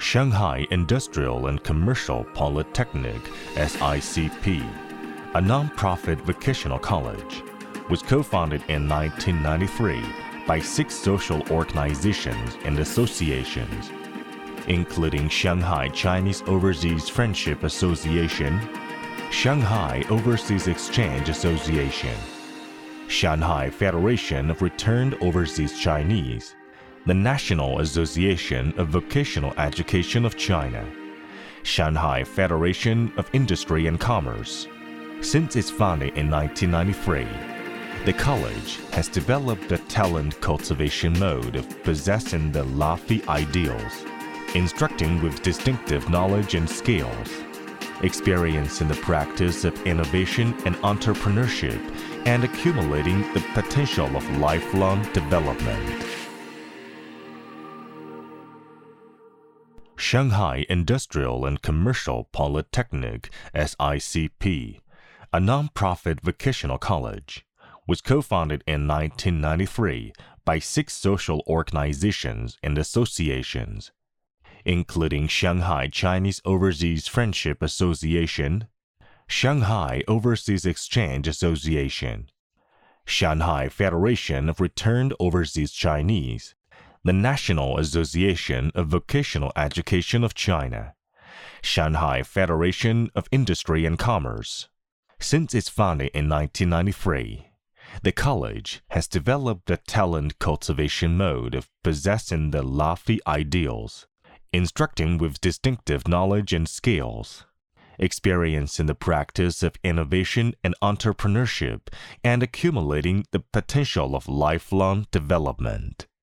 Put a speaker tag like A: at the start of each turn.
A: Shanghai Industrial and Commercial Polytechnic (SICP), a non-profit vocational college, was co-founded in 1993 by 6 social organizations and associations, including Shanghai Chinese Overseas Friendship Association, Shanghai Overseas Exchange Association, Shanghai Federation of Returned Overseas Chinese, the National Association of Vocational Education of China, Shanghai Federation of Industry and Commerce. Since its founding in 1993, the college has developed a talent cultivation mode of possessing the lofty ideals, instructing with distinctive knowledge and skills, experience in the practice of innovation and entrepreneurship, and accumulating the potential of lifelong development. Shanghai Industrial and Commercial Polytechnic (SICP), a non-profit vocational college, was co-founded in 1993 by 6 social organizations and associations, including Shanghai Chinese Overseas Friendship Association, Shanghai Overseas Exchange Association, Shanghai Federation of Returned Overseas Chinese, the National Association of Vocational Education of China, Shanghai Federation of Industry and Commerce. Since its founding in 1993, the college has developed a talent cultivation mode of possessing the lofty ideals, instructing with distinctive knowledge and skills, experience in the practice of innovation and entrepreneurship, and accumulating the potential of lifelong development.